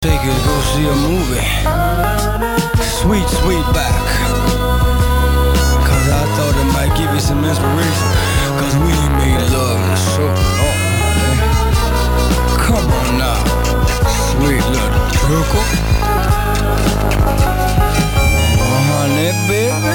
Take it, go see a movie. Sweet, sweet back. Cause I thought it might give you some inspiration. Cause we ain't made love in so long, man. Come on now, sweet little trickle. Oh, honey, baby.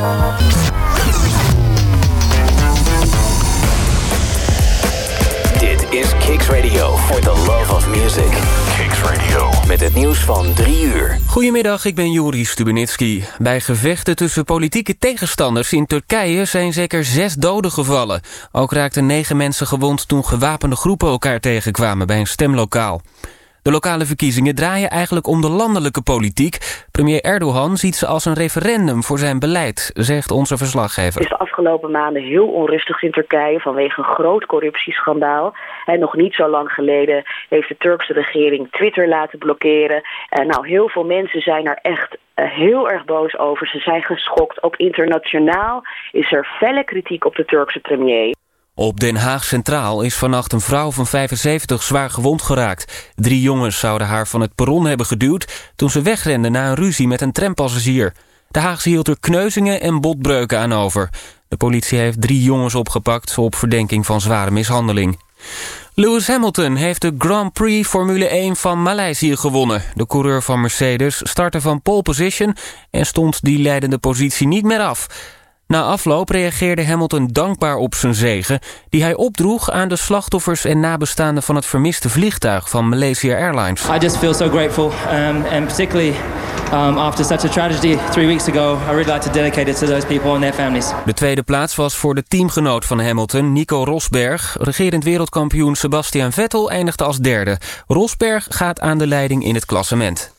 Dit is Kicks Radio for the love of music. Kicks Radio. Met het nieuws van 3 uur. Goedemiddag, ik ben Juri Stubenitski. Bij gevechten tussen politieke tegenstanders in Turkije zijn zeker 6 doden gevallen. Ook raakten 9 mensen gewond toen gewapende groepen elkaar tegenkwamen bij een stemlokaal. De lokale verkiezingen draaien eigenlijk om de landelijke politiek. Premier Erdogan ziet ze als een referendum voor zijn beleid, zegt onze verslaggever. Het is de afgelopen maanden heel onrustig in Turkije vanwege een groot corruptieschandaal. En nog niet zo lang geleden heeft de Turkse regering Twitter laten blokkeren. En heel veel mensen zijn er echt heel erg boos over. Ze zijn geschokt. Ook internationaal is er felle kritiek op de Turkse premier. Op Den Haag Centraal is vannacht een vrouw van 75 zwaar gewond geraakt. 3 jongens zouden haar van het perron hebben geduwd toen ze wegrende na een ruzie met een trampassagier. De Haagse hield er kneuzingen en botbreuken aan over. De politie heeft 3 jongens opgepakt op verdenking van zware mishandeling. Lewis Hamilton heeft de Grand Prix Formule 1 van Maleisië gewonnen. De coureur van Mercedes startte van pole position en stond die leidende positie niet meer af. Na afloop reageerde Hamilton dankbaar op zijn zege, die hij opdroeg aan de slachtoffers en nabestaanden van het vermiste vliegtuig van Malaysia Airlines. I just feel so grateful, and particularly after such a tragedy 3 weeks ago, I really like to dedicate it to those people and their families. De tweede plaats was voor de teamgenoot van Hamilton, Nico Rosberg. Regerend wereldkampioen Sebastian Vettel eindigde als derde. Rosberg gaat aan de leiding in het klassement.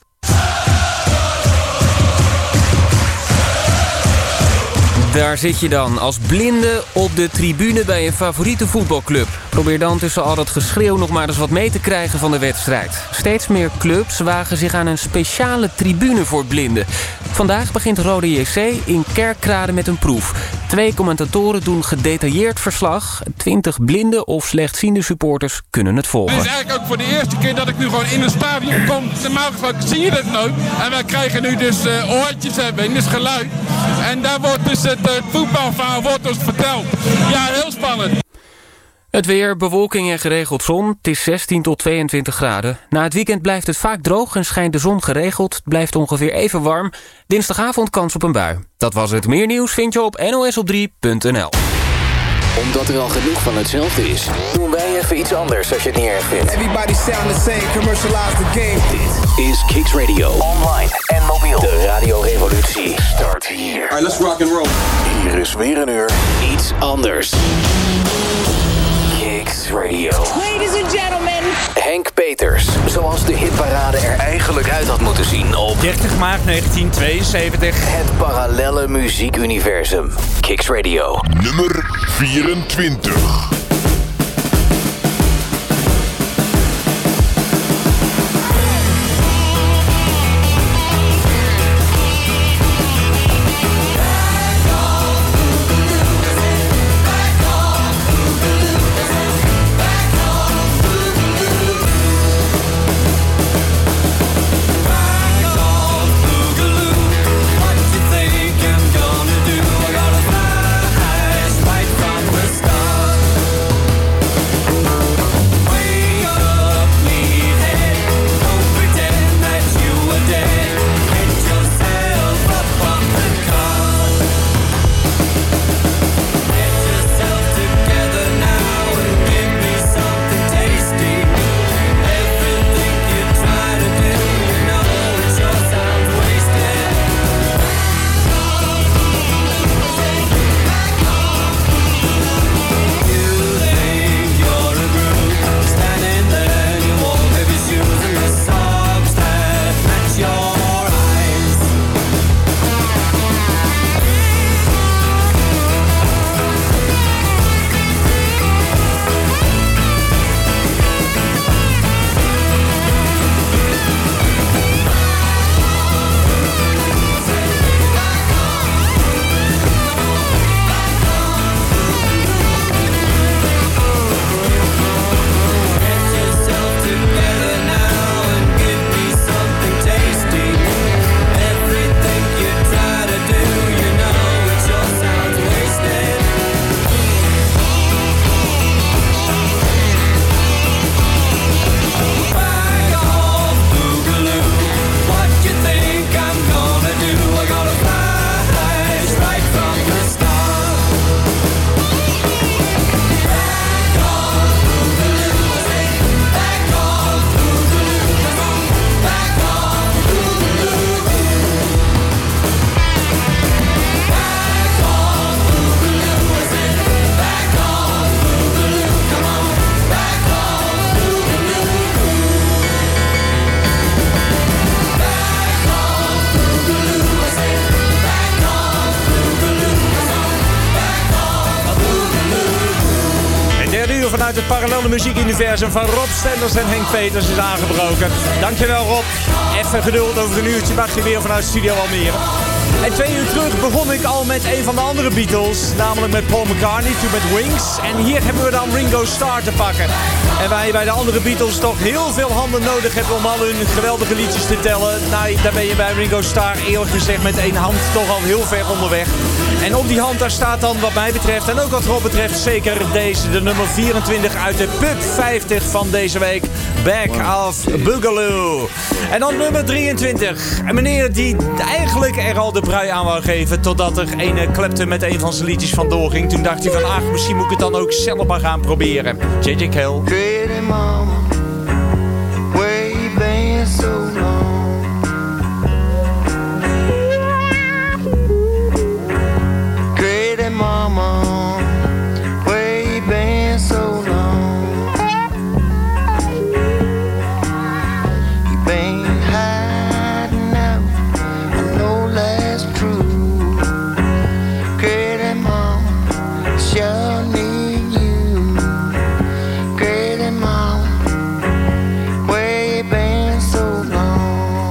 Daar zit je dan, als blinde op de tribune bij je favoriete voetbalclub. Probeer dan tussen al dat geschreeuw nog maar eens wat mee te krijgen van de wedstrijd. Steeds meer clubs wagen zich aan een speciale tribune voor blinden. Vandaag begint Rode JC in Kerkrade met een proef. 2 commentatoren doen gedetailleerd verslag. 20 blinde of slechtziende supporters kunnen het volgen. Het is eigenlijk ook voor de eerste keer dat ik nu gewoon in een stadion kom. Normaal gesproken zie je dat nooit. En wij krijgen nu dus oortjes hebben, dus geluid. En daar wordt dus het voetbalverhaal wordt ons verteld. Ja, heel spannend. Het weer, bewolking en geregeld zon. Het is 16 tot 22 graden. Na het weekend blijft het vaak droog en schijnt de zon geregeld. Het blijft ongeveer even warm. Dinsdagavond kans op een bui. Dat was het. Meer nieuws vind je op nosop3.nl. Omdat er al genoeg van hetzelfde is, doen wij even iets anders als je het niet erg vindt. Everybody sound the same, commercialize the game. Dit is Kicks Radio. Online en mobiel. De radiorevolutie start hier. Alright, let's rock and roll. Hier is weer een uur iets anders. Kicks Radio. Ladies and gentlemen. Henk Peters, zoals de hitparade er eigenlijk uit had moeten zien op 30 maart 1972. Het parallelle muziekuniversum. Kicks Radio. Nummer 24. vanuit het parallele muziekuniversum van Rob Stenders en Henk Peters is aangebroken. Dankjewel Rob. Even geduld, over een uurtje mag je weer vanuit Studio Almere. En 2 uur terug begon ik al met een van de andere Beatles, namelijk met Paul McCartney, toen met Wings. En hier hebben we dan Ringo Starr te pakken. En waar je bij de andere Beatles toch heel veel handen nodig hebt om al hun geweldige liedjes te tellen. Nou, daar ben je bij Ringo Starr eerlijk gezegd met 1 hand toch al heel ver onderweg. En op die hand daar staat dan wat mij betreft en ook wat Rob betreft zeker deze, de nummer 24 uit de Pub 50 van deze week. Back of Boogaloo. En dan nummer 23. Een meneer die eigenlijk er al de brui aan wou geven totdat er een klepte met een van zijn liedjes vandoor ging. Toen dacht hij van, ach, misschien moet ik het dan ook zelf maar gaan proberen. J.J. Cale. Pretty mama, where you been so long? Pretty mama, where you been so long? You been hiding out, I know that's true. Pretty mama, sure need you. Pretty mama, where you been so long?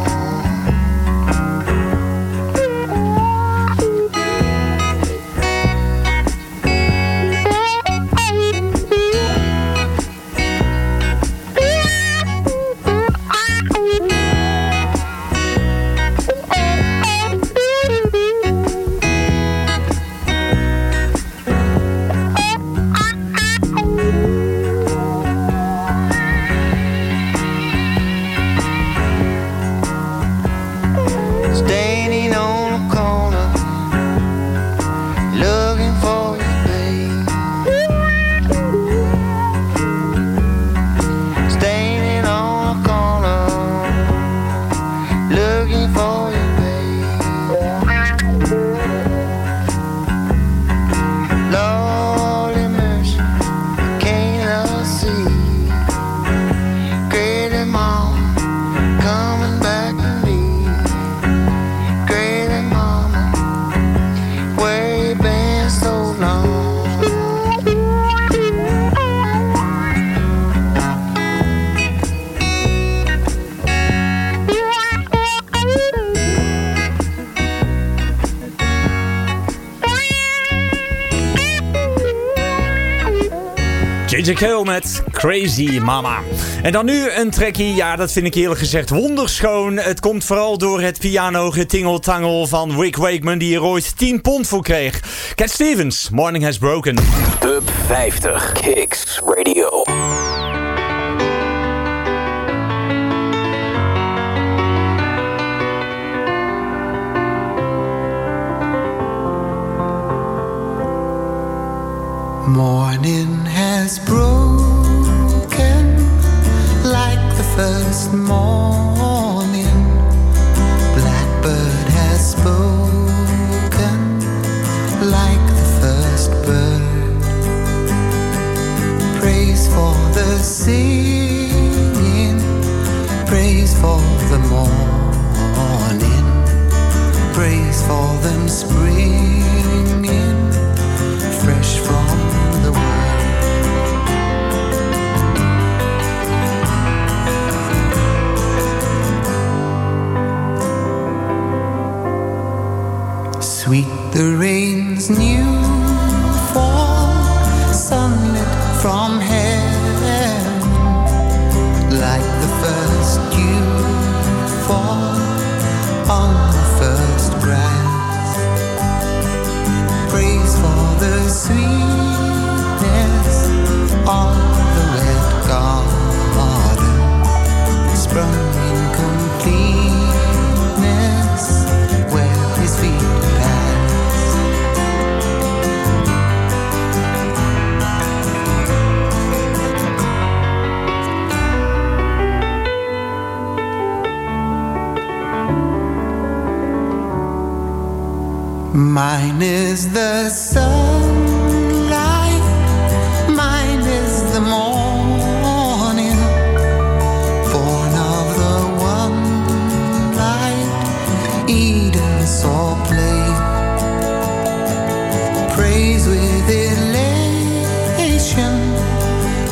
Standing on a corner, looking for you, babe. Standing on a corner, looking for you, babe. Lordy mercy, can't I see? Great mom, coming back to me. Great mama, where you been so long? J.J. Cale met Crazy Mama. En dan nu een trackie, ja, dat vind ik eerlijk gezegd wonderschoon. Het komt vooral door het piano-getingeltangel van Rick Wakeman, die er ooit 10 pond voor kreeg. Cat Stevens, Morning Has Broken. Pub 50, Kicks Radio. Morning has broken like the first morning. Blackbird has spoken like the first bird. Praise for the singing, praise for the morning, praise for them springing fresh from the world. Sweet the rain's new fall, sunlit from heaven, like the first dew fall on the first grass. Praise for the sweetness of the red garden, sprung in completeness where his feet pass. Mine is the sunlight, mine is the morning, born of the one light Eden saw play. Praise with elation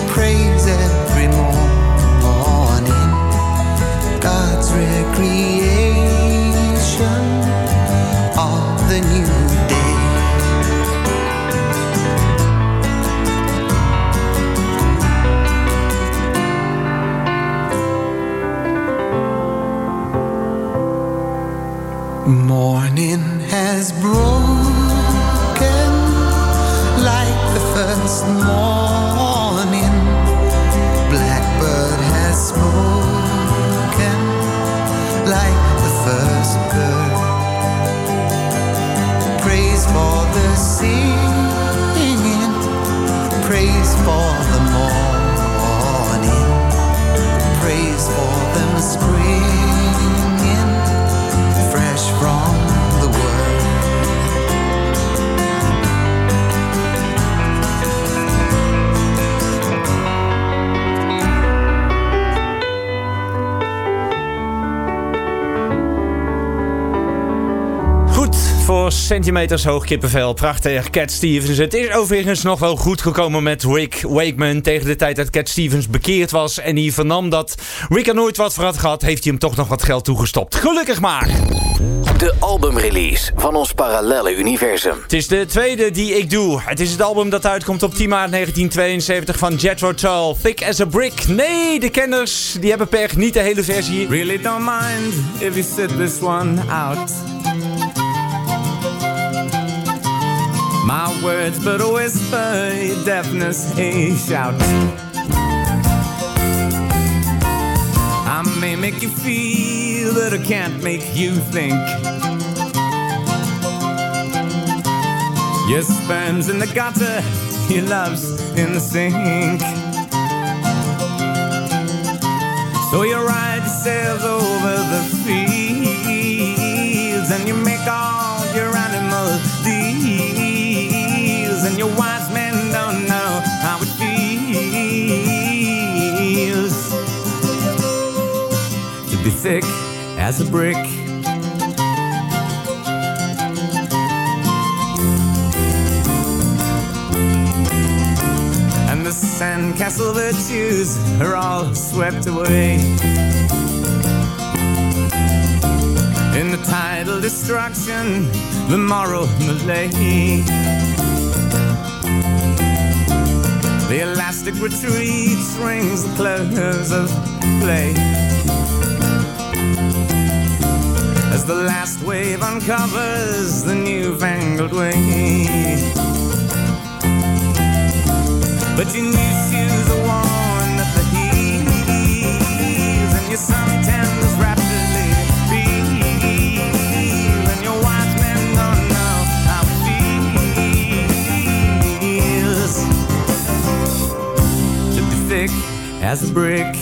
Morning has broken like the first morning. Blackbird has spoken like the first bird. Praise for the singing, praise for the morning, praise for them springing fresh from the world. Goed, voor centimeters hoog kippenvel. Prachtig, Cat Stevens. Het is overigens nog wel goed gekomen met Rick Wakeman. Tegen de tijd dat Cat Stevens bekeerd was en hij vernam dat Rick er nooit wat voor had gehad, heeft hij hem toch nog wat geld toegestopt. Gelukkig maar! De albumrelease van ons parallelle universum. Het is de tweede die ik doe. Het is het album dat uitkomt op 10 maart 1972 van Jethro Tull. Thick as a Brick. Nee, de kenners die hebben per niet de hele versie. Really don't mind if you sit this one out. My words but a whisper, your deafness a shout. I may make you feel, but I can't make you think. Your sperm's in the gutter, your love's in the sink. So you ride yourselves over the fields, and you make all your animal deals, and your wise men don't know how it feels to be thick as a brick. And the sandcastle virtues are all swept away in the tidal destruction, the moral malaise. The elastic retreat rings the close of play as the last wave uncovers the newfangled way. But your new shoes are worn at the heels, and your suntans rapidly feel, and your wise men don't know how it feels to be thick as a brick.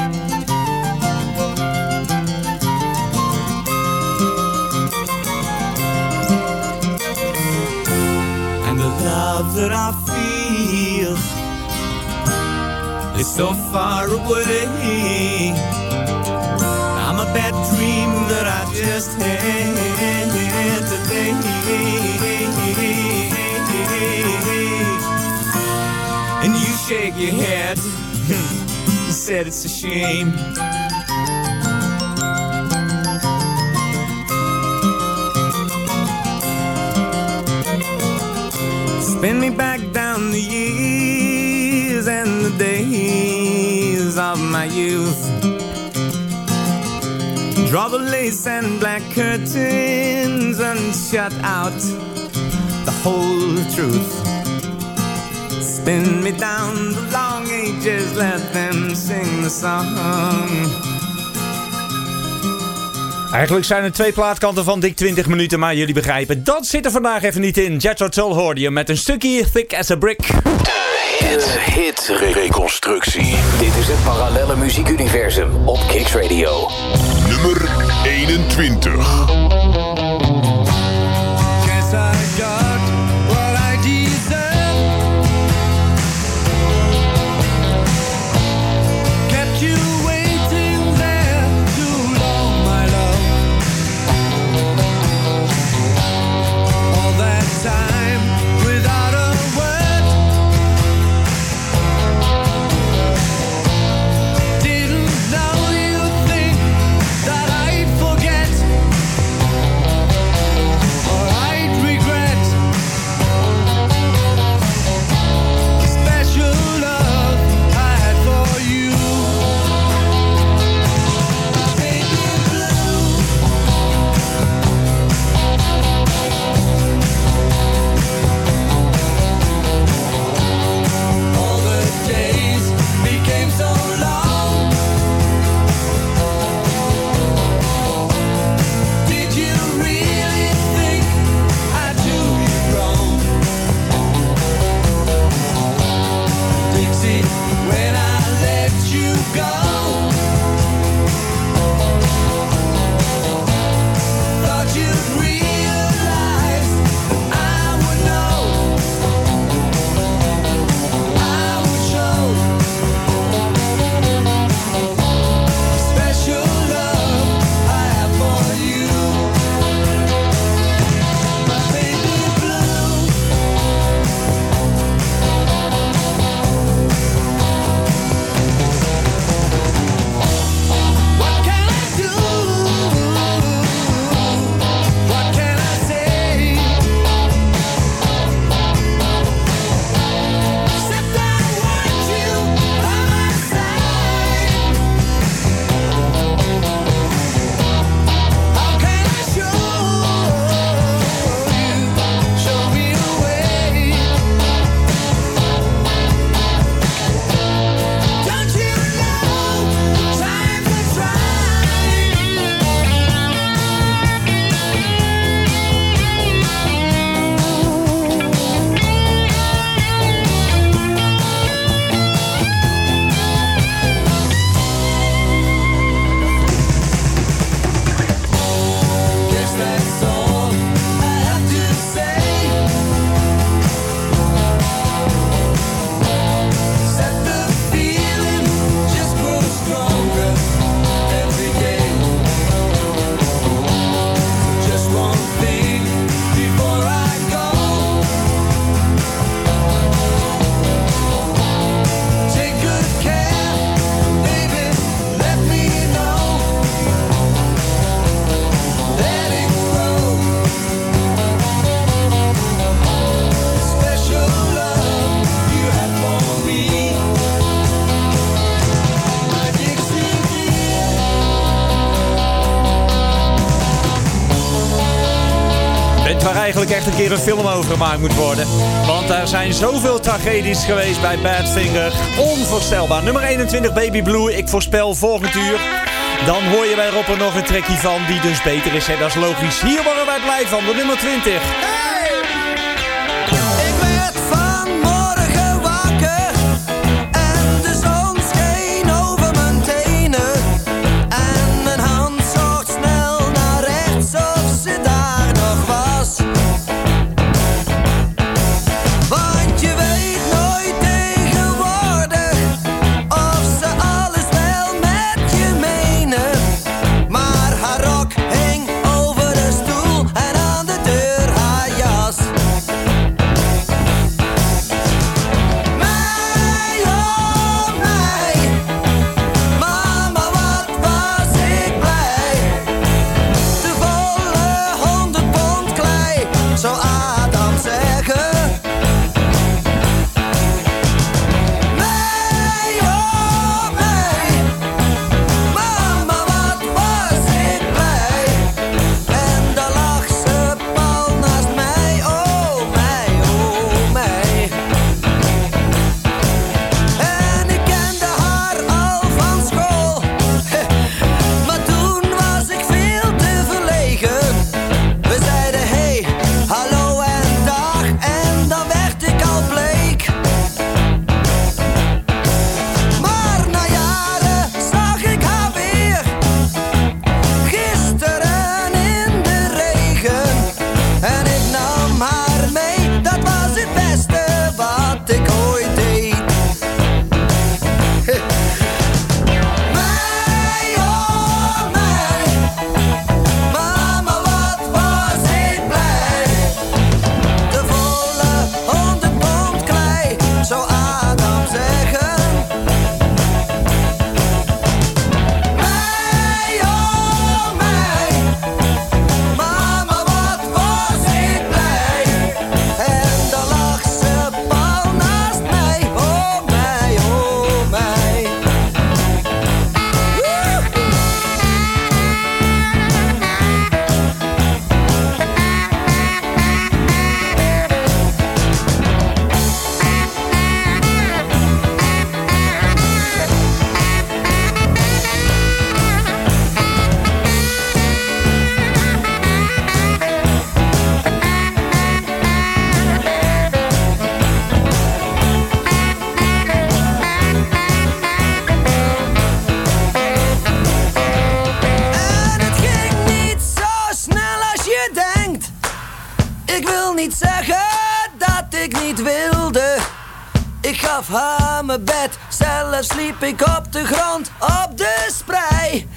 And the love that I feel is so far away. I'm a bad dream that I just had today. And you shake your head and said it's a shame. Spin me back down the years and the days of my youth. Draw the lace and black curtains and shut out the whole truth. Spin me down the long ages, let them sing the song. Eigenlijk zijn er 2 plaatkanten van dik 20 minuten, maar jullie begrijpen, dat zit er vandaag even niet in. Jethro Tull hoorde je met een stukje Thick as a Brick. De hit-reconstructie. Dit is het parallelle muziekuniversum op Kicks Radio. Nummer 21. Guess I got what I deserve. Kept you waiting there too long, my love. All that time without a word. Didn't know you think that I'd forget. waar eigenlijk echt een keer een film over gemaakt moet worden. Want er zijn zoveel tragedies geweest bij Badfinger. Onvoorstelbaar. Nummer 21, Baby Blue. Ik voorspel volgend uur. Dan hoor je bij Rob er nog een trekje van die dus beter is. Hè? Dat is logisch. Hier worden wij blij van. De nummer 20. Ik werd vanmorgen wakker en de zon scheen over mijn tenen. En mijn hand zocht snel naar rechts of ze daar nog was. Want je weet nooit tegenwoordig of ze alles wel met je menen. Maar haar rok hing over de stoel en aan de deur haar jas. Mij, oh mij, mama wat was ik blij. De volle 100 pond klei, zou Adam zeggen. Mij, oh mij, mama wat was ik blij. En daar lag ze pal naast mij, oh mij, oh mij. En ik kende haar al van school, maar toen was ik veel te verlegen. We zeiden hey, hallo en dag en dan werd ik al bleek. Maar na jaren zag ik haar weer, gisteren in de regen. En ik nam haar mee, dat was het beste wat ik ooit deed. Mij, oh mij, mama wat was ik blij. De volle 100 pond klei, zou Adam zeggen. Mij, oh mij, mama wat was ik blij. En daar lag ze pal naast mij, oh mij, oh mij. En het ging niet zo snel als je denkt. Ik wil niet zeggen dat ik niet wilde. Ik gaf haar mijn bed, zelf sliep ik op de grond, op de sprei.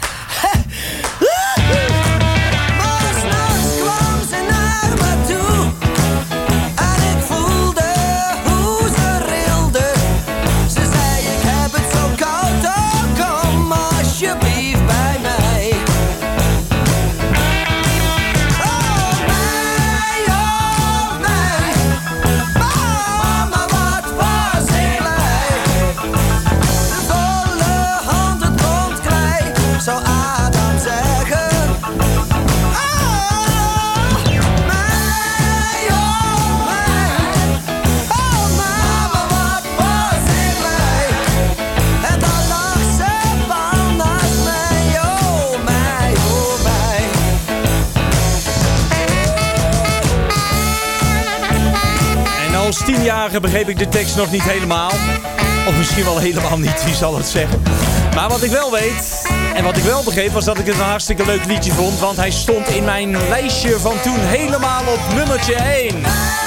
Maar 's nachts kwam ze naar me toe en ik voelde hoe ze rilde. Ze zei ik heb het zo koud, oh kom alsjeblieft bij mij. Oh mij, mama wat was ik blij. De volle 100 pond klei, zou Adam zeggen. Oh mij, oh mama wat was ik blij. En dan lag ze pal naast mij, oh mij, oh mij. En als 10-jarige begreep ik de tekst nog niet helemaal. Of misschien wel helemaal niet, wie zal het zeggen. Maar wat ik wel weet, en wat ik wel begreep, was dat ik het een hartstikke leuk liedje vond. Want hij stond in mijn lijstje van toen helemaal op nummertje 1.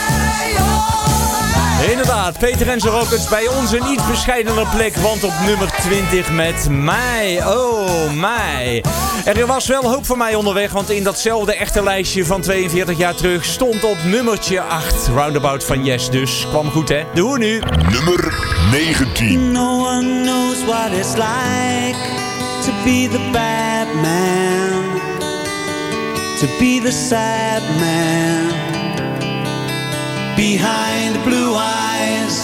Inderdaad, Peter en zijn Rockets bij ons een iets bescheidener plek. Want op nummer 20 met Mij, oh mij. Er was wel hoop voor mij onderweg, want in datzelfde echte lijstje van 42 jaar terug stond op nummertje 8 Roundabout van Yes. Dus kwam goed hè. De hoe nu? Nummer 19. No one knows what it's like to be the bad man, to be the sad man behind the blue eyes.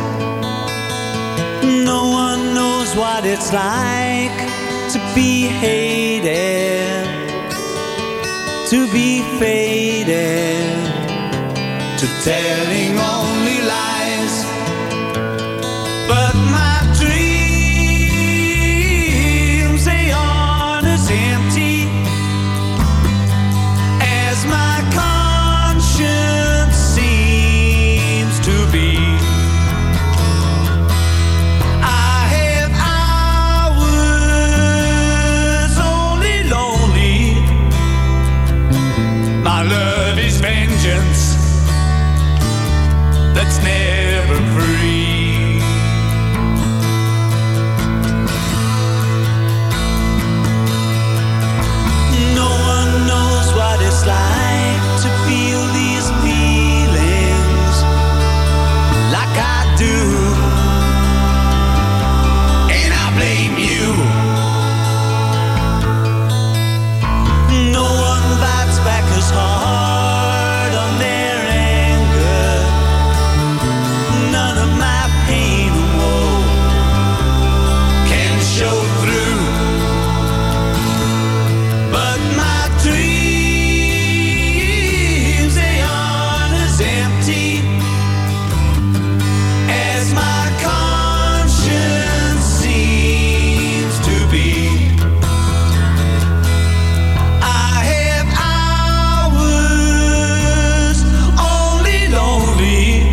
No one knows what it's like to be hated, to be faded. to telling only lies. But my dreams, they aren't as empty as my conscience seems to be. I have hours only lonely. My love is vengeance that's never free. No one knows what it's like to feel these feelings like I do, and I blame you. No one bites back as hard on their anger. None of my pain or woe can show through. But my dreams, they aren't as empty as my conscience seems to be. I have hours only lonely.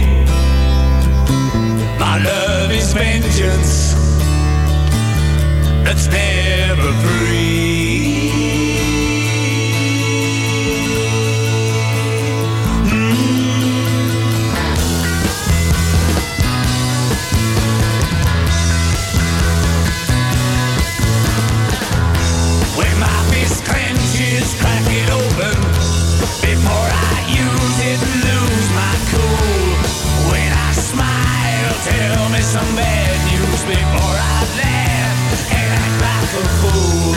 My love is vengeance that's never free. When my fist clenches, crack it open before I use it, lose my cool. When I smile, tell me some bad news before I laugh and act like a fool.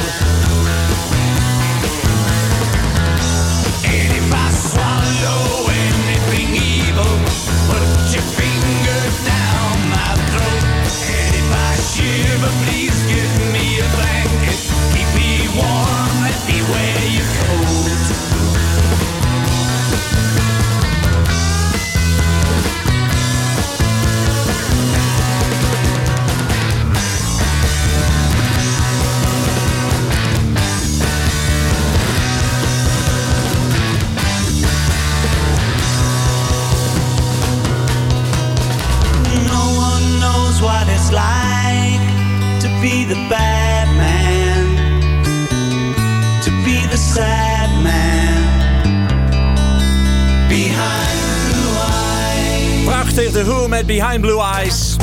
And if I swallow anything evil, put your finger down my throat. And if I shiver, please give me a blanket. Keep me warm, let me wear your coat. No one knows what it's like to be the bad man, to be the sad man behind blue eyes. Prachtig, The Who met Behind Blue Eyes.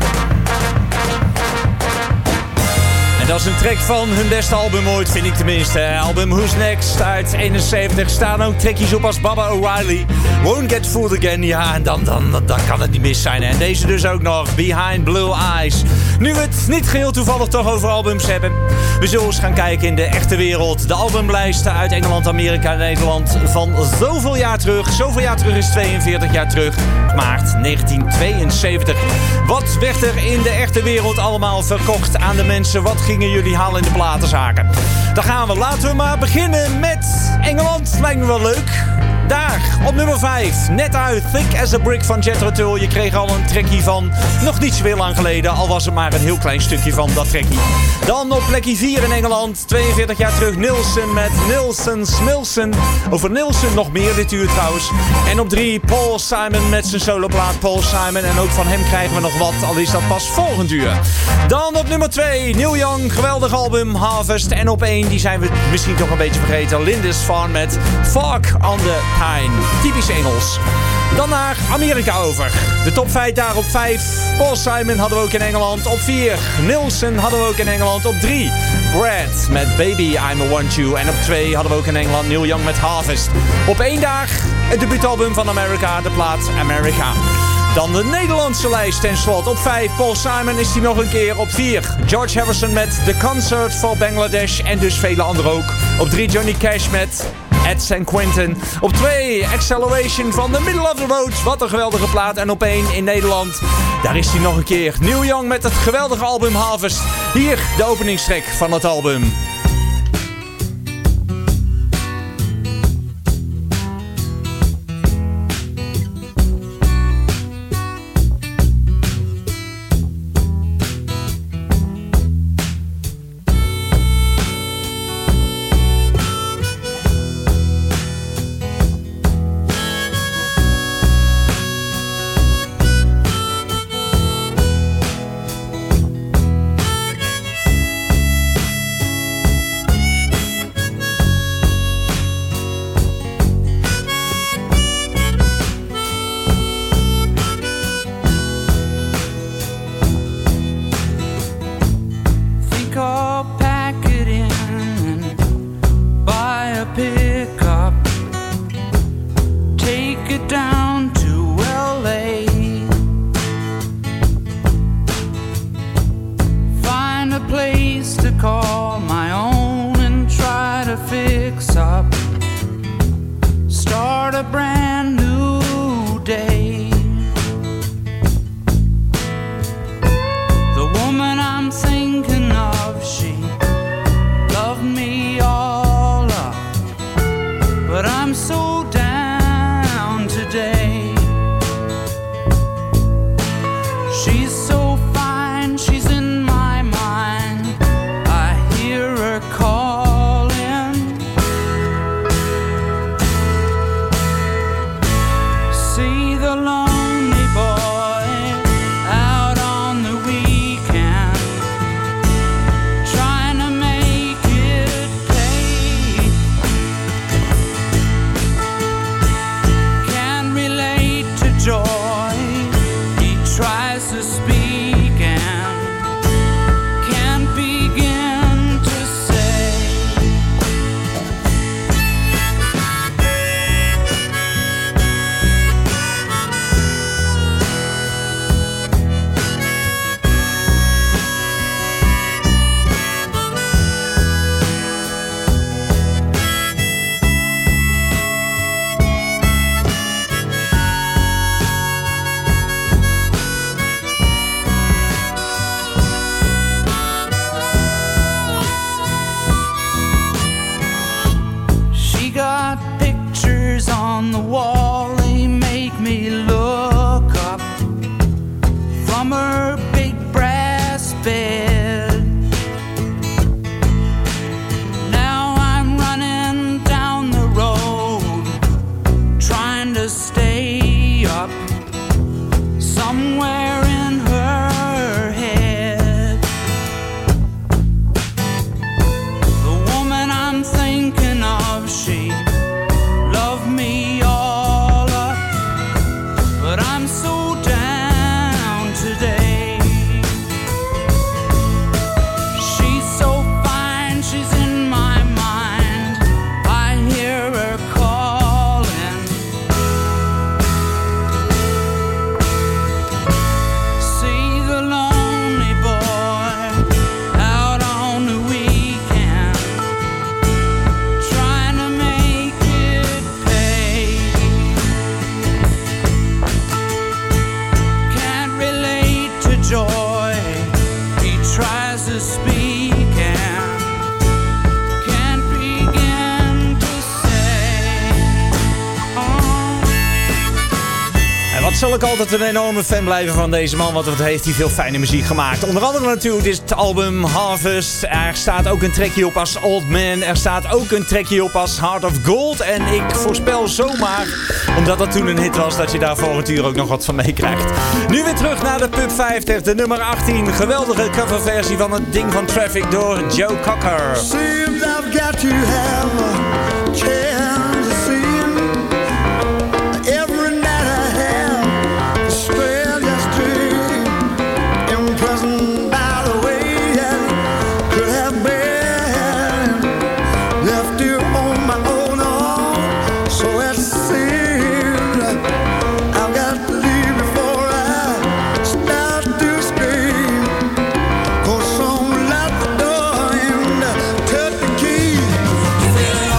En dat is een track van hun beste album ooit, vind ik tenminste. Album Who's Next uit 71. Staan ook trackies op als Baba O'Reilly, Won't Get Fooled Again. Ja, en dan kan het niet mis zijn. En deze dus ook nog, Behind Blue Eyes. Nu we het niet geheel toevallig toch over albums hebben, we zullen eens gaan kijken in de echte wereld. De albumlijsten uit Engeland, Amerika en Nederland van zoveel jaar terug. Zoveel jaar terug is 42 jaar terug. Maart 1972. Wat werd er in de echte wereld allemaal verkocht aan de mensen? Wat gingen jullie halen in de platenzaken? Daar gaan we. Laten we maar beginnen met Engeland. Lijkt me wel leuk. Daar, op nummer 5, net uit, Thick as a Brick van Jethro Tull. Je kreeg al een trackie van, nog niet zo heel lang geleden, al was het maar een heel klein stukje van dat trackie. Dan op plekje 4 in Engeland, 42 jaar terug, Nilsson met Nilsson's Milson. Over Nilsson nog meer dit uur trouwens. En op 3, Paul Simon met zijn soloplaat Paul Simon. En ook van hem krijgen we nog wat, al is dat pas volgend uur. Dan op nummer 2, Neil Young, geweldig album, Harvest. En op 1, die zijn we misschien toch een beetje vergeten, Lindisfarne met Fog on the Pine. Typisch Engels. Dan naar Amerika over. De top 5 daar op 5. Paul Simon hadden we ook in Engeland. Op 4. Nilsson hadden we ook in Engeland. Op 3. Brad met Baby I'm a Want You. En op 2 hadden we ook in Engeland Neil Young met Harvest. Op 1 dag het debuutalbum van America, de plaat America. Dan de Nederlandse lijst ten slot. Op 5 Paul Simon is hij nog een keer. Op 4 George Harrison met The Concert for Bangladesh. En dus vele anderen ook. Op 3 Johnny Cash met At St. Quentin. Op 2 Acceleration van The Middle of the Road. Wat een geweldige plaat. En op 1 in Nederland, daar is hij nog een keer. Neil Young met het geweldige album Harvest. Hier de openingstrek van het album. pick up, take it down to LA. Find a place to call my own and try to fix up. Start a brand new day. The woman I'm thinking of, she loved me all up, but I'm so down today. She's so fine, she's in my mind. I hear her calling. See the lonely boy out on the weekend, trying to make it pay. Can't relate to joy, he tries to speak and can't begin to say. She got pictures on the wall, they make me look up from her big brass bed. Now I'm running down the road, trying to stay up somewhere in her head. The woman I'm thinking of, she loved me all up, but I'm so down today. She's so fine, she's in my mind. I hear her calling. See the lonely boy out on the weekend, trying to make it pay. Can't relate to joy, he tries to speak and can't begin to say. En wat zal ik altijd een enorme fan blijven van deze man, want wat heeft hij veel fijne muziek gemaakt. Onder andere natuurlijk dit album Harvest. Er staat ook een trackje op als Old Man. Er staat ook een trackje op als Heart of Gold. En ik voorspel zomaar, omdat dat toen een hit was, dat je daar volgend uur ook nog wat van meekrijgt. Nu weer terug naar de Pub 50, de nummer 18. Geweldige coverversie van het ding van Traffic door Joe Cocker. Seems I've got to have a chance to see him. Every night I have the strangest dream. Imprisoned by the way I could have been left here on my own. So it seems I've got to leave before I start to scream. 'Cause someone locked the door and took the key.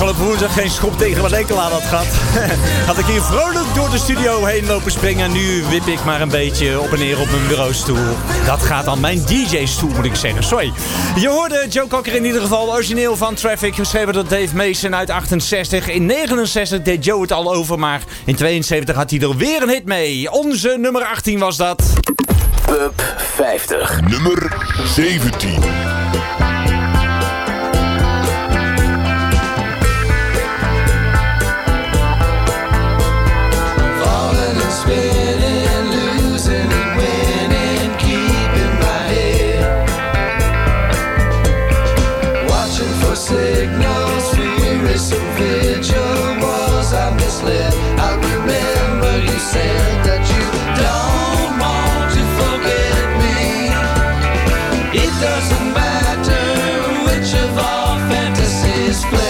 afgelopen woensdag geen schop tegen wat Ekela had gehad. Had ik hier vrolijk door de studio heen lopen springen. En nu wip ik maar een beetje op en neer op mijn bureaustoel. Dat gaat dan mijn DJ-stoel, moet ik zeggen. Sorry. Je hoorde Joe Cocker in ieder geval, origineel van Traffic, geschreven door Dave Mason uit 68. In 69 deed Joe het al over, maar in 72 had hij er weer een hit mee. Onze nummer 18 was dat. Pub 50. Nummer 17. Spinning, losing and winning, keeping my head. Watching for signals, fear is so vigil. Was I misled? I remember you said that you don't want to forget me. It doesn't matter which of our fantasies fled.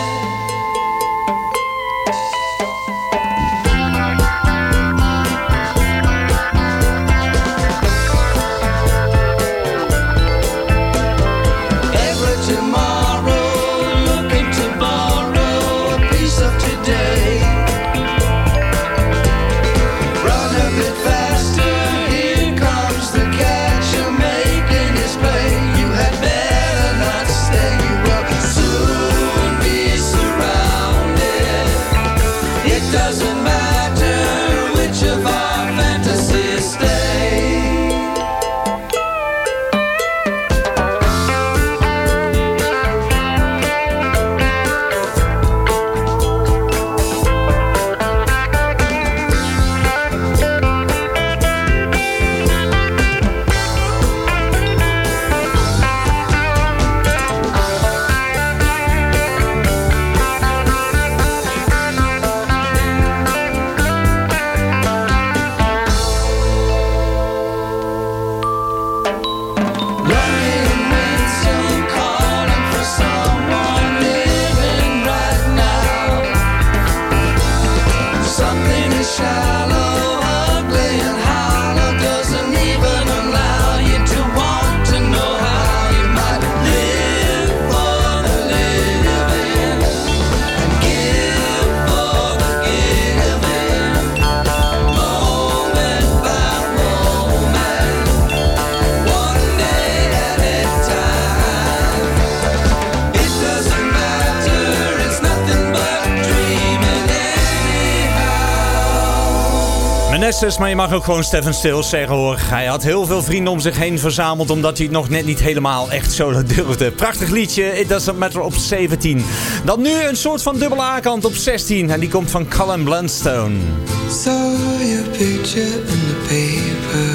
Maar je mag ook gewoon Stephen Stills zeggen, hoor. Hij had heel veel vrienden om zich heen verzameld, omdat hij het nog net niet helemaal echt solo durfde. Prachtig liedje, It Doesn't Matter op 17. Dan nu een soort van dubbele A-kant op 16. En die komt van Colin Blunstone. Saw your picture in the paper.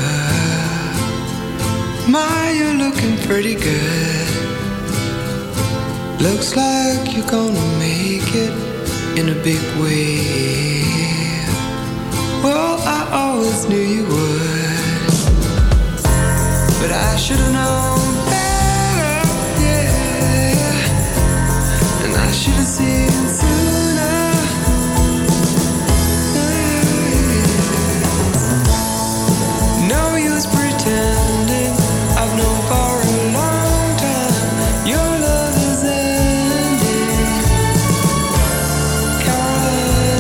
My, you're looking pretty good. Looks like you're gonna make it in a big way. Well, I always knew you would, but I should've known better, yeah. And I should've seen sooner. No use pretending I've known for a long time your love is ending, Caroline.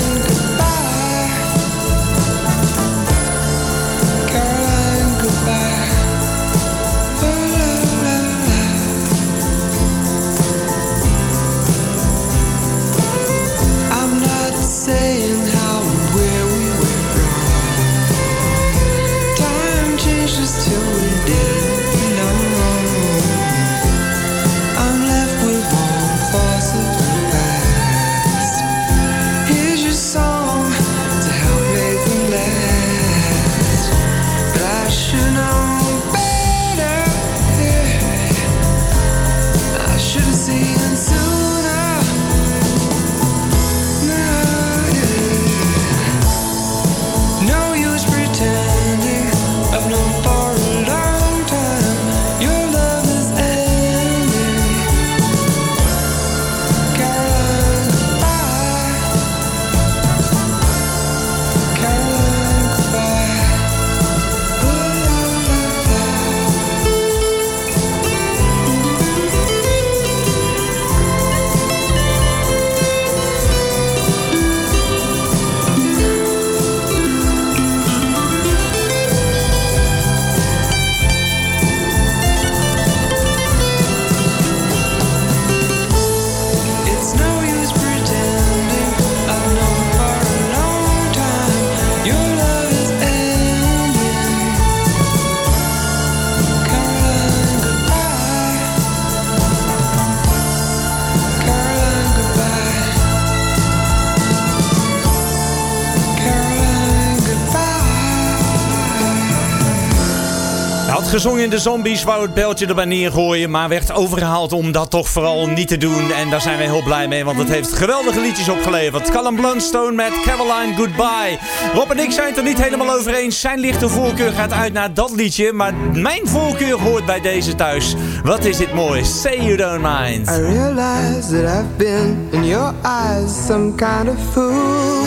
gezongen in de Zombies, wou het beltje erbij neergooien, maar werd overgehaald om dat toch vooral niet te doen. En daar zijn wij heel blij mee, want het heeft geweldige liedjes opgeleverd. Callum Blunstone met Caroline Goodbye. Rob en ik zijn het er niet helemaal over eens. Zijn lichte voorkeur gaat uit naar dat liedje, maar mijn voorkeur hoort bij deze thuis. Wat is dit mooi? Say You Don't Mind. I realize that I've been in your eyes some kind of fool.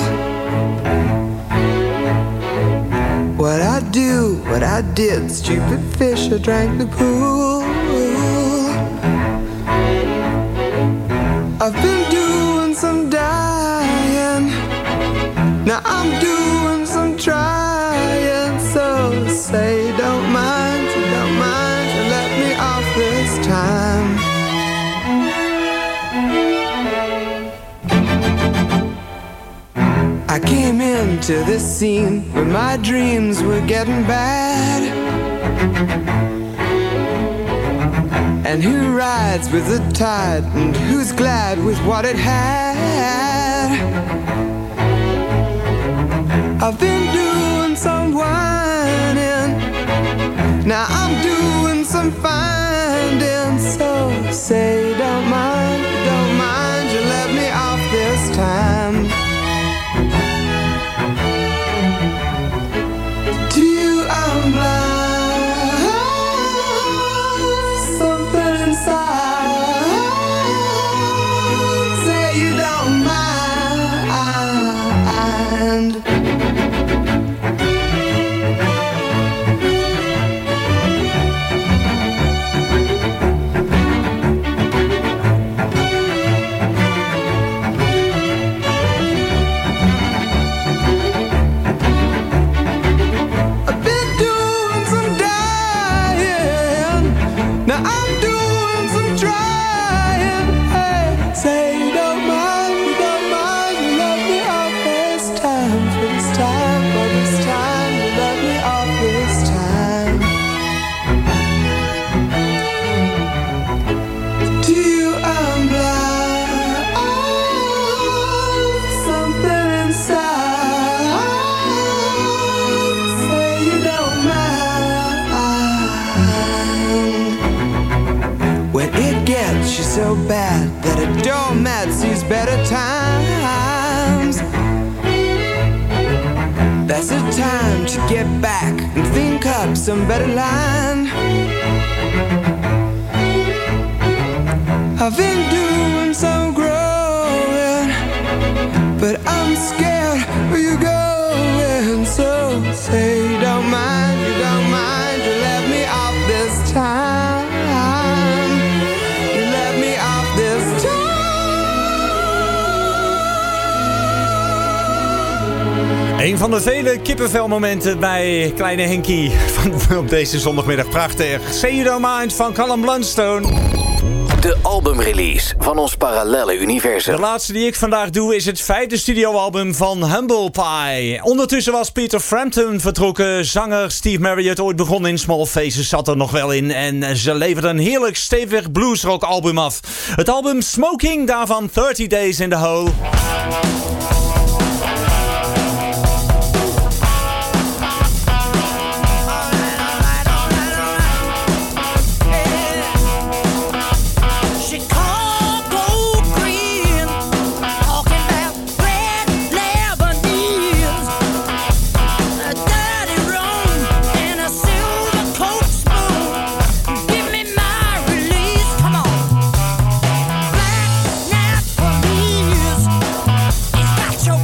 What I did, stupid fish, I drank the pool. I've been doing some dying, now I'm doing some trying. So say you don't mind, you let me off this time. I came into this scene when my dreams were getting bad. And who rides with the tide, and who's glad with what it had? I've been doing some whining, now I'm doing some finding. So say you don't mind, you let me off this time. So bad that a doormat sees better times. That's the time to get back and think up some better line. I've been doing some growing, but I'm scared where you're going. So say you don't mind, you let me off this time. Een van de vele kippenvelmomenten bij kleine Henkie van op deze zondagmiddag. Prachtig. Say You Don't Mind van Callum Blunstone. De albumrelease van ons parallelle universum. De laatste die ik vandaag doe is het 5e studioalbum van Humble Pie. Ondertussen was Peter Frampton vertrokken. Zanger Steve Marriott, ooit begonnen in Small Faces, zat er nog wel in. En ze leverden een heerlijk stevig bluesrock album af. Het album Smoking, daarvan 30 Days in the Hole. Your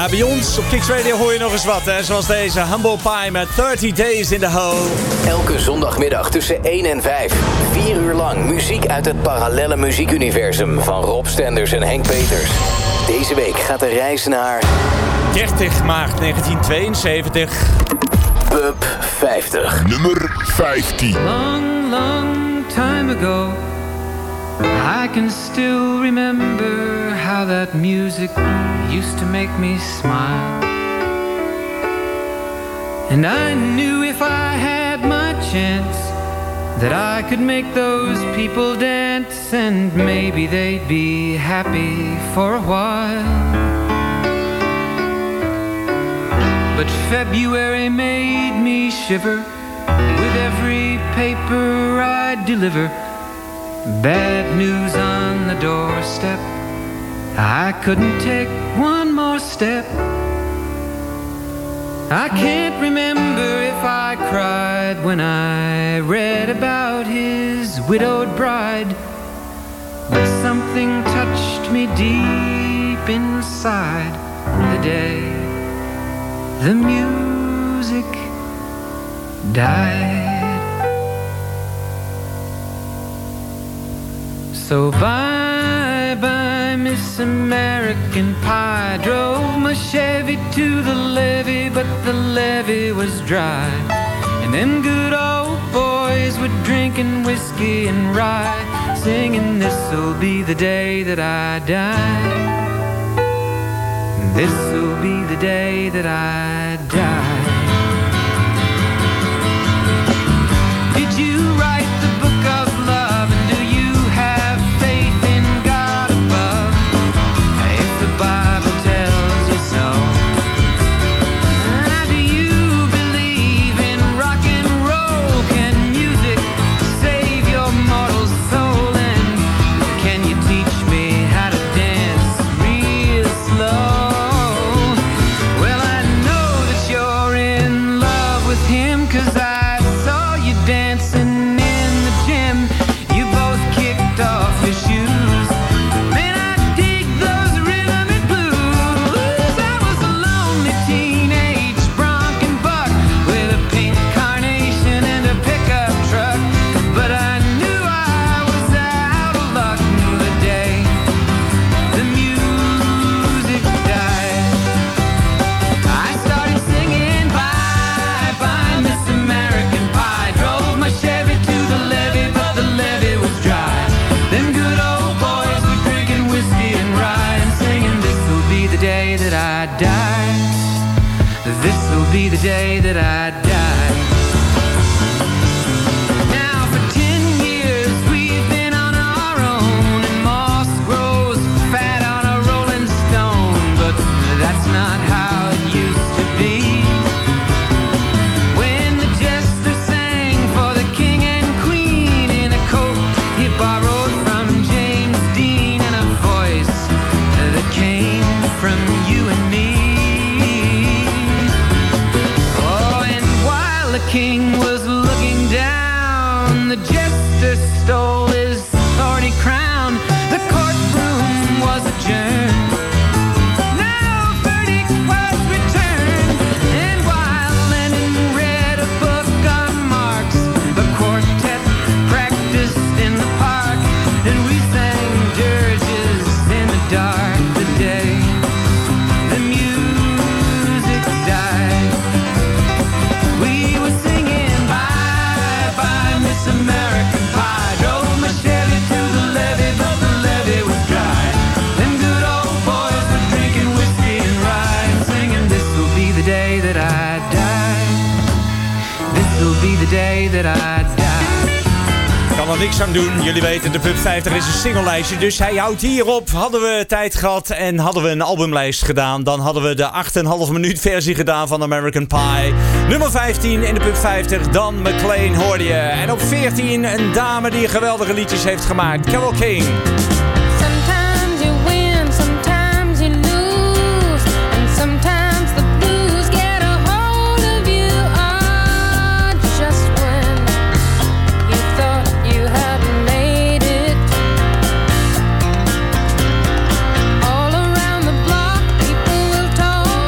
Maar bij ons op Kicks Radio hoor je nog eens wat, hè? Zoals deze Humble Pie met 30 Days in the Hole. Elke zondagmiddag tussen 1 en 5. 4 uur lang muziek uit het parallelle muziekuniversum van Rob Stenders en Henk Peters. Deze week gaat de reis naar 30 maart 1972. Pub 50. Nummer 15. Long, long time ago, I can still remember how that music used to make me smile. And I knew if I had my chance that I could make those people dance, and maybe they'd be happy for a while. But February made me shiver with every paper I deliver. Bad news on the doorstep, I couldn't take one more step. I can't remember if I cried when I read about his widowed bride, but something touched me deep inside the day the music died. So bye-bye, Miss American Pie. Drove my Chevy to the levee, but the levee was dry. And them good old boys were drinking whiskey and rye, singing, this'll be the day that I die. This'll be the day that I die. Did you write the book of love, and do you have faith in God above? If the Bible tells you so. Do you believe in rock and roll? Can music save your mortal soul? And can you teach me how to dance real slow? Cause I saw you dancing in the gym. You both kicked off your shoes. Man, I dig those rhythm and blues. I was a lonely teenage bronc and buck with a pink carnation and a pickup truck. But I knew I was out of luck the day the music died. I started singing bye-bye, Miss American Pie. Drove my Chevy to the levee, but the levee was dry. Them good old boys were drinking whiskey and rye and singing, this'll be the day that I die. This'll be the day that I die. Now for 10 years we've been on our own, and moss grows fat on a rolling stone, but that's not how it used to be. When the jester sang for the king and queen in a coat he borrowed from James Dean, and a voice that came from you and me. Oh, and while the king was looking down, the jester stole his thorny crown. The courtroom was adjourned. Now a verdict was returned, and while Lennon read a book on Marx, the quartet practiced in the park, and we sang dirges in the dark the day the music died. We were singing bye-bye, Miss American Pie. Drove my Chevy to the levee, but the levee was dry. Them good old boys were drinking whiskey and rye and singing, this'll be the day that I die. This'll be the day that I die. Kan er niks aan doen. Jullie weten, de Pub 50 is een singlelijstje. Dus hij houdt hierop. Hadden we tijd gehad en hadden we een albumlijst gedaan, dan hadden we de 8,5 minuut versie gedaan van American Pie. Nummer 15 in de Pub 50. Dan McLean hoorde je. En op 14 een dame die geweldige liedjes heeft gemaakt. Carole King. Sometimes you win, sometimes you lose, and sometimes the blues get a hold of you. Ah, just when you thought you had made it. All around the block, people will talk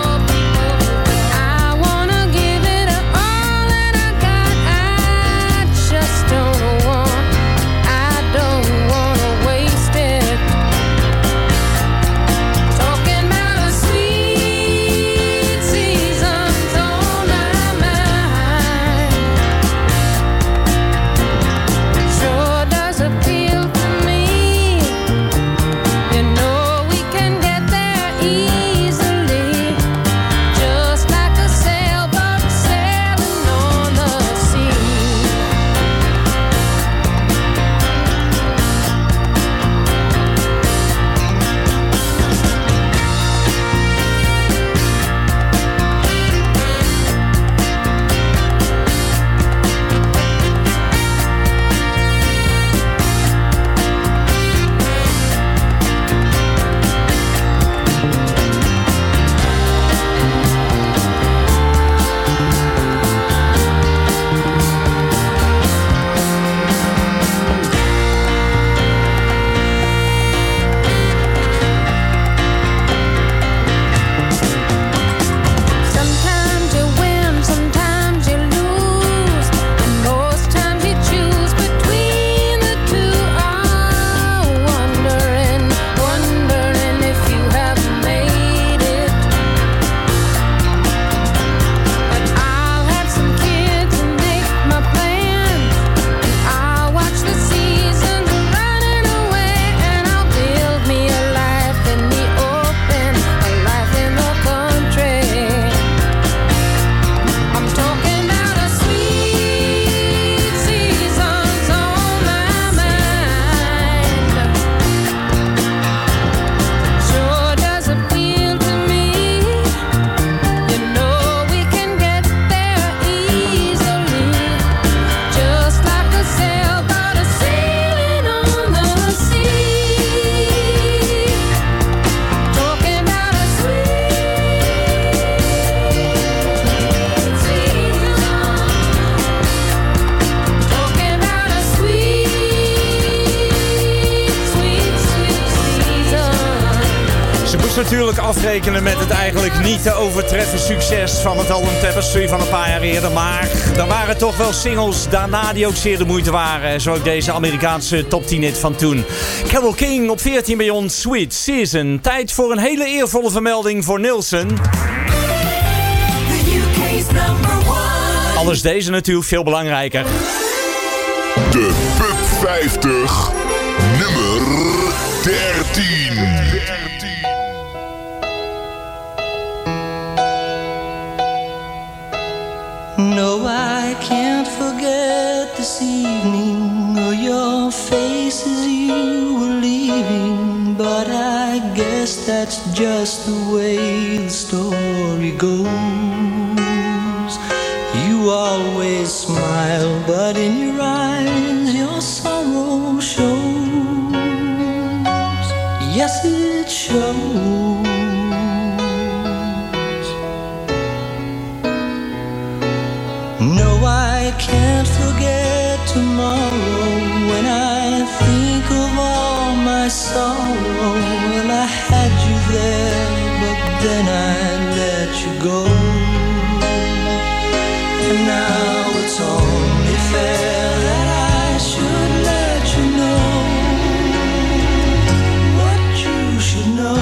natuurlijk afrekenen met het eigenlijk niet te overtreffen succes van het album Tapestry van een paar jaar eerder. Maar er waren toch wel singles daarna die ook zeer de moeite waren. Zo ook deze Amerikaanse top 10 hit van toen. Carole King op 14 bij ons, Sweet Season. Tijd voor een hele eervolle vermelding voor Nielsen. Alles deze natuurlijk veel belangrijker. De Pub 50, nummer 13. No, I can't forget this evening or your face as you were leaving. But I guess that's just the way the story goes. You always smile, but in your eyes your sorrow shows. Yes, it shows. No, I can't forget tomorrow when I think of all my sorrow. Well, I had you there, but then I let you go. And now it's only fair that I should let you know what you should know.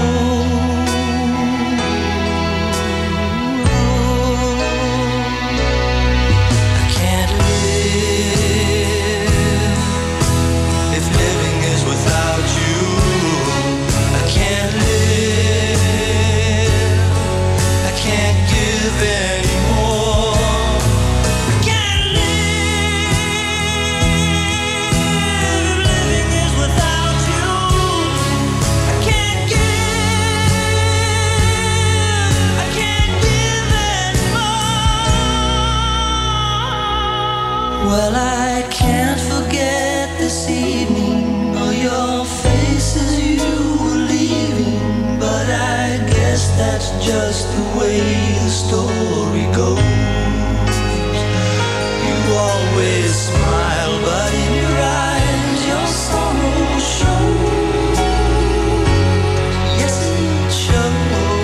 I can't live if living is without you. I can't live, I can't give anymore. Well, I can't forget this evening or your face as you were leaving. But I guess that's just the way the story goes. You always smile, but in your eyes your sorrow shows. Yes, it shows.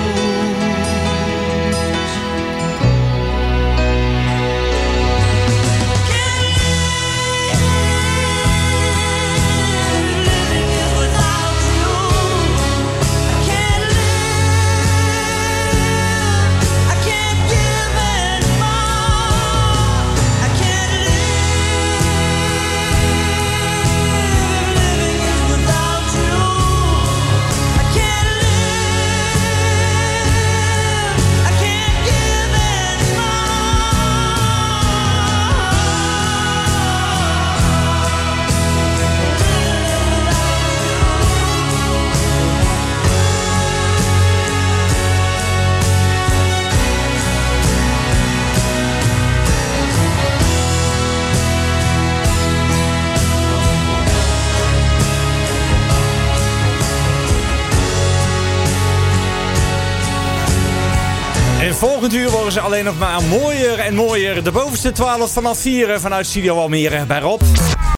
Volgend uur worden ze alleen nog maar mooier en mooier. De bovenste 12 vanaf 4 vanuit Studio Almere bij Rob.